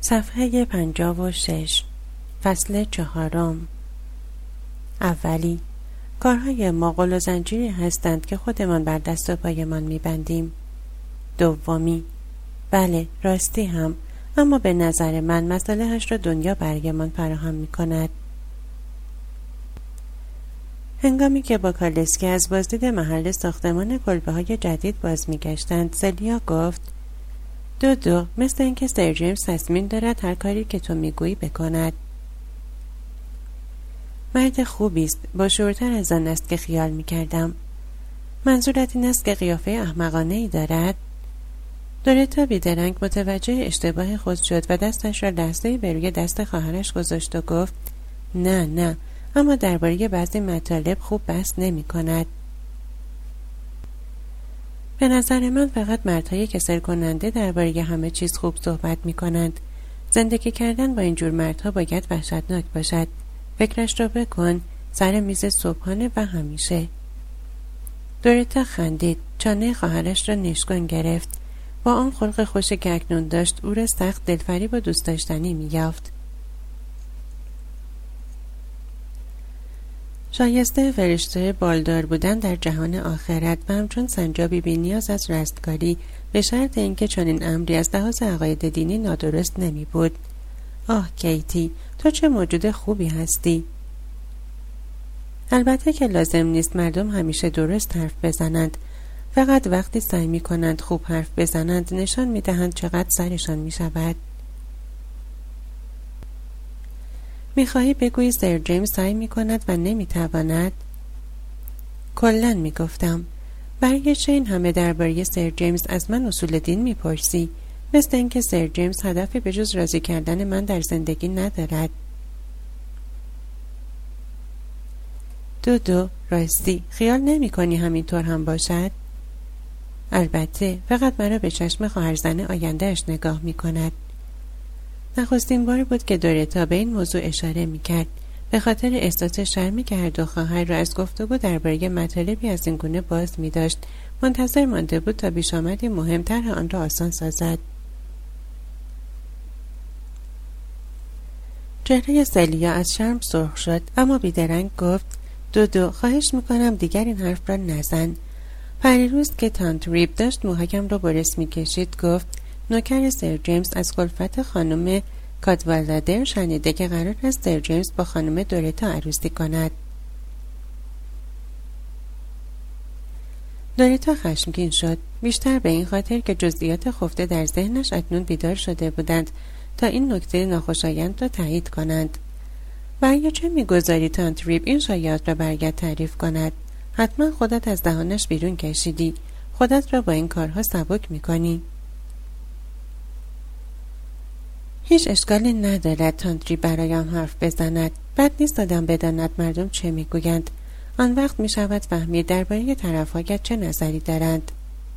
صفحه 56 فصل 4 اولی کارهای ما قل و زنجیری هستند که خودمان بر دست و پایمان می‌بندیم. دومی بله راستی هم، اما به نظر من مصالحش را دنیا برایمان فراهم می‌کند. هنگامی که با کالسکی از بازدید محل ساختمان کلبه‌های جدید باز می‌گشتند، سلیا گفت دو مثل اینکه سر جیمز تصمیم دارد هر کاری که تو میگویی بکند. مرد خوبی است، با شعورتر از آن است که خیال میکردم. منظورت این است که قیافه احمقانه‌ای دارد؟ دورتا بیدرنگ متوجه اشتباه خود شد و دستش را لحظه‌ای بر روی دست خواهرش گذاشت و گفت نه اما درباره بعضی مطالب خوب بحث نمی‌کند. به نظر من فقط مردهای کسل کننده درباره همه چیز خوب صحبت می کنند. زندگی کردن با اینجور مردها باید وحشتناک باشد. فکرش را بکن، سر میز صبحانه و همیشه. دورتا خندید، چانه خواهرش را نشکن گرفت. با آن خلق خوش که اکنون داشت او را سخت دلفریب و دوست داشتنی می یافت. شایسته فرشته بالدار بودن در جهان آخرت و همچون سنجابی بی نیاز از رستگاری، به شرط اینکه چنین امری از لحاظ عقاید دینی نادرست نمی بود. آه کیتی، تو چه موجود خوبی هستی. البته که لازم نیست مردم همیشه درست حرف بزنند، فقط وقتی سعی می کنند خوب حرف بزنند نشان می دهند چقدر سرشان می شود. می‌خواهی بگویی سر جیمز سعی می‌کند و نمی‌تواند؟ کلاً می‌گفتم. برای چه این همه درباره سر جیمز از من اصول دین می‌پرسی؟ مثل اینکه سر جیمز هدفی به جز راضی کردن من در زندگی ندارد. دو راستی خیال نمی‌کنی همینطور هم باشد؟ البته فقط مرا به چشم خواهرزن آینده‌اش نگاه می‌کند. نخستین بار بود که دورتا به این موضوع اشاره می‌کرد، به خاطر احساس شرمی که هر دو خواهر را از گفتگو درباره مطالبی از این گونه باز می‌داشت. منتظر مانده بود تا پیشامدی مهمتر آن را آسان سازد. چهره سلیا از شرم سرخ شد، اما بیدرنگ گفت دو خواهش می‌کنم دیگر این حرف را نزن. پریروز که تانت ریب داشت موهایم را برس می‌کشید گفت نوکر سر جیمز از خلفت خانم کادوالادر شنیده که قرار است سر جیمز با خانم دورتا عروسی کند. دورتا خشمگین شد، بیشتر به این خاطر که جزئیات خفته در ذهنش اکنون بیدار شده بودند تا این نکته ناخوشایند را تایید کنند. برای چه می‌گذاری تانت ریب این شایعات را برگرد تعریف کند؟ حتما خودت از دهانش بیرون کشیدی، خودت را با این کارها سبک می‌کنی. هیچ اشکالی ندارد تانتری برایم حرف بزند. بد نیست آدم بداند مردم چه میگویند. آن وقت می شود فهمید درباره طرف‌هایت چه نظری دارند.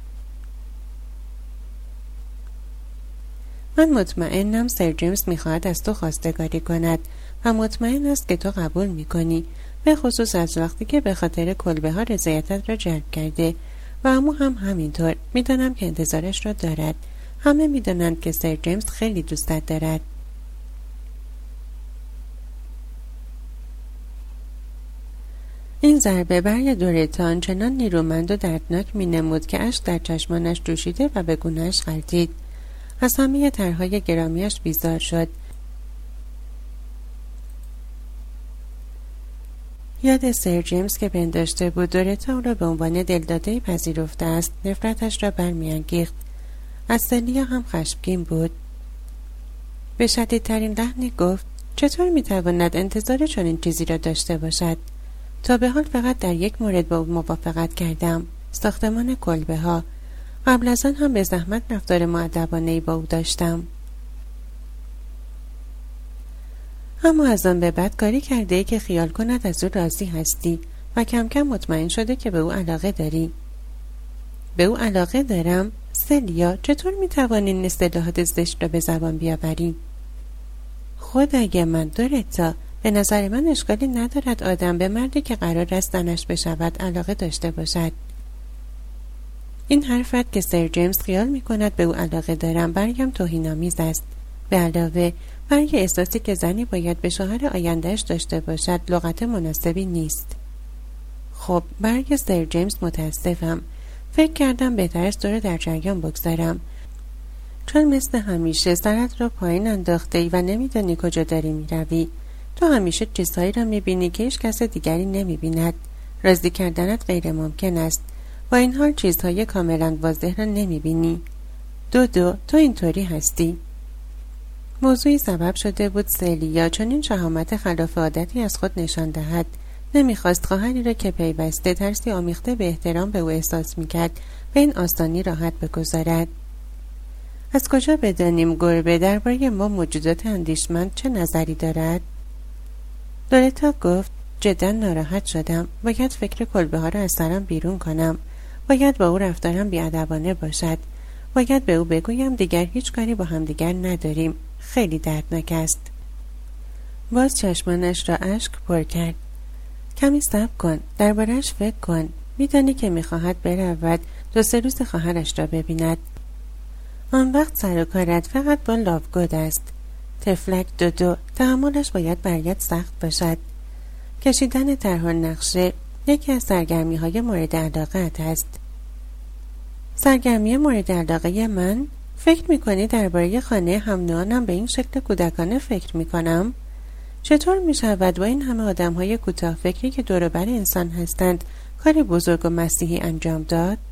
من مطمئنم سر جیمز میخواهد از تو خواستگاری کند و مطمئن است که تو قبول میکنی، به خصوص از وقتی که به خاطر کلبه ها رضایتت را جلب کرده و عمو هم همینطور. میدانم که انتظارش را دارد. همه میدانند که سر جیمز خیلی دوستت دارد. این ضربه بر دورتا چنان نیرومند و دردناک مینمود که اشک در چشمانش جوشیده و به گونه‌اش غلتید. از همه طرح‌های گرامیش بیزار شد. یاد سر جیمز که پنداشته بود دورتا او را به عنوان دلداده پذیرفته است نفرتش را برمی‌انگیخت. از سلیا هم خشمگین بود. به شدیدترین لحنی گفت چطور میتواند انتظار چنین چیزی را داشته باشد؟ تا به حال فقط در یک مورد با او موافقت کردم، ساختمان کلبه ها. قبل از آن هم به زحمت رفتار مؤدبانه‌ای با او داشتم. اما از آن به بعد کاری کرده ای که خیال کند از او راضی هستی و کم کم مطمئن شده که به او علاقه داری. به او علاقه دارم؟ سلیا چطور میتوانی این اصطلاحات زشت را به زبان بیاوری؟ خدای من دورتا، به نظر من اشکالی ندارد آدم به مردی که قرار است زنش بشود علاقه داشته باشد. این حرفت که سر جیمز خیال میکند به او علاقه دارم برایم توهین‌آمیز است. به علاوه برای احساسی که زنی باید به شوهر آیندهش داشته باشد لغت مناسبی نیست. خب برای سر جیمز متاسفم. فکر کردم بهتر است تو رو در جریان بگذارم، چون مثل همیشه سرت را پایین انداخته ای و نمیدانی کجا داری میروی. تو همیشه چیزهایی را میبینی که هیچ کس دیگری نمیبیند. راضی کردنت غیر ممکن است. با این حال چیزهای کاملا واضح را نمیبینی. تو اینطوری هستی. موضوعی سبب شده بود سلیا چون این شهامت خلاف عادتی از خود نشان دهد. نمیخواست خواهری را که پیوسته ترسی آمیخته به احترام به او احساس میکرد به این آستانی راحت بگذارد. از کجا بدانیم گربه درباره ما موجودات اندیشمند چه نظری دارد؟ دورتا گفت جدا ناراحت شدم. باید فکر کلبه ها را از سرم بیرون کنم. باید با او رفتارم بی‌ادبانه باشد. باید به او بگویم دیگر هیچ کاری با هم دیگر نداریم. خیلی دردناک است. باز چشمانش را اشک پر کرد. کمی صبر کن. درباره‌اش فکر کن. میدانی که میخواهد برود 2-3 روز خواهرش را ببیند. آن وقت سر و کارت فقط با لاوگود است. تفلک دو تحملش باید برایت سخت باشد. کشیدن طرح نقشه یکی از سرگرمی‌های مورد علاقه‌ات است. سرگرمی مورد علاقه من؟ فکر می‌کنی درباره خانه هم‌نوعانم به این شکل کودکانه فکر می‌کنم؟ چطور می‌شود با این همه آدم‌های کوتاه فکری که دور و بر انسان هستند کار بزرگ و مسیحی انجام داد؟